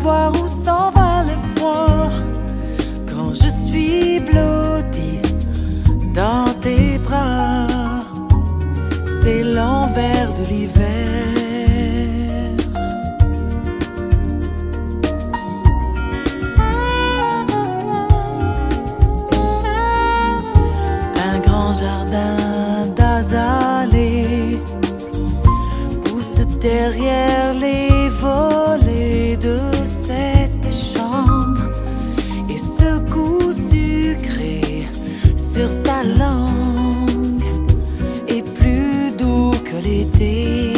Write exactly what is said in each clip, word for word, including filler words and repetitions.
savoir où s'en va le froid quand je suis blottie dans tes bras. C'est l'envers de l'hiver. Un grand jardin d'azalées pousse derrière les volets de cette chambre, et ce goût sucré sur ta langue est plus doux que l'été.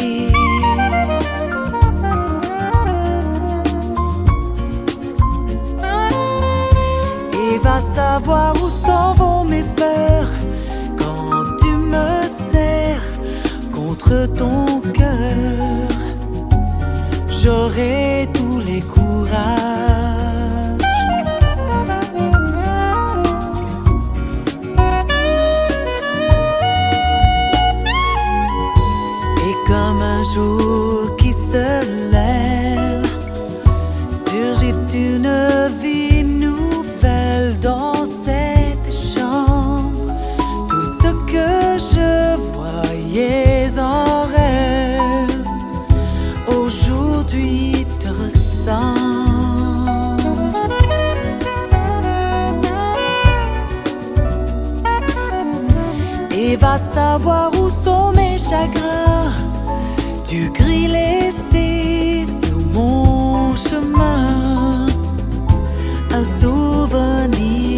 Et va savoir où s'en vont mes peurs quand tu me serres contre ton cœur. J'aurai tous les courages. Et comme un jour qui se lève, surgit une vie nouvelle dans cette chambre. Tout ce que je voyais en rêve aujourd'hui te ressemble. Et va savoir où sont mes chagrins, du gris laissé sur mon chemin, un souvenir